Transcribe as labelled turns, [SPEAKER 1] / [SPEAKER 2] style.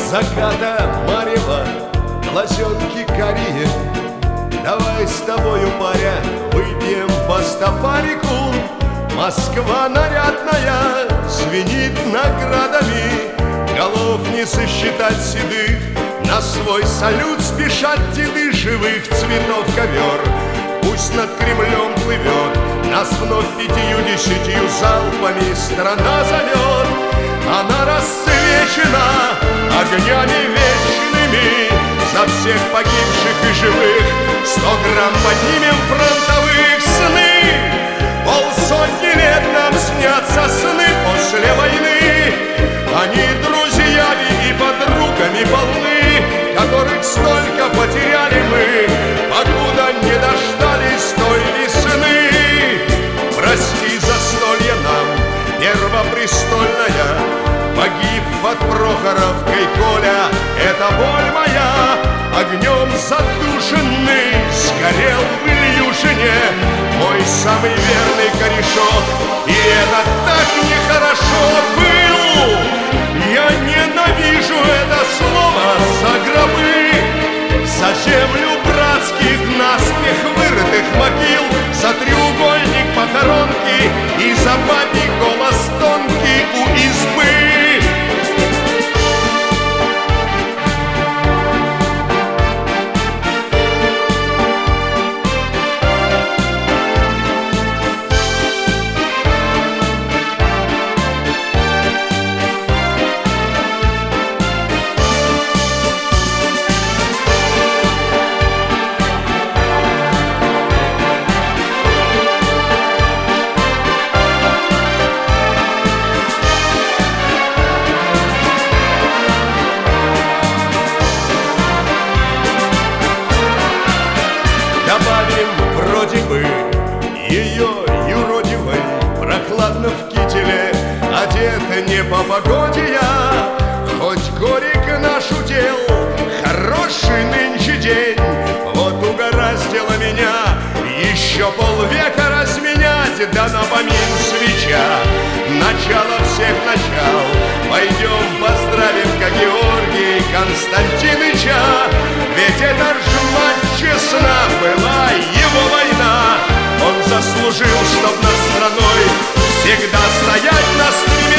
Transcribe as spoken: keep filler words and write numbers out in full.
[SPEAKER 1] заката марева, глазенки карие. Давай с тобою, паря, выпьем по стопарику. Москва нарядная звенит наградами, голов не сосчитать седых, на свой салют спешат деды. Живых цветов ковер пусть над Кремлем плывет, нас вновь пятью-десятью залпами страна зовет. Она расцвечена огнями вечными, за всех погибших и живых сто грамм поднимем фронтовых. Сны полсотни лет нам снятся, сны после войны. Они друзьями и подругами полны, которых столько потеряли мы, покуда не дождались той весны. Прости застолье нам, первопрестольная, погиб под Прохоровкой Коля, это боль моя. Огнем задушенный сгорел в Ильюшине мой самый верный корешок, и это так нехорошо. Был, я ненавижу это слово, за гробы, за землю братских наспех вырытых могил, за треугольник похоронки и за бабий голос тонкий у избы. Добавим вроде бы ее юродивой, прохладно в кителе, одета не по погоде я. Хоть горек наш удел, хороший нынче день, вот угораздило меня еще полвека разменять, да на помин свеча, начало всех начал. Пойдем поздравим, как Георгий Константиныча, ведь это ж мать честна была его война. Он заслужил, чтоб над страной всегда стоять на стреме.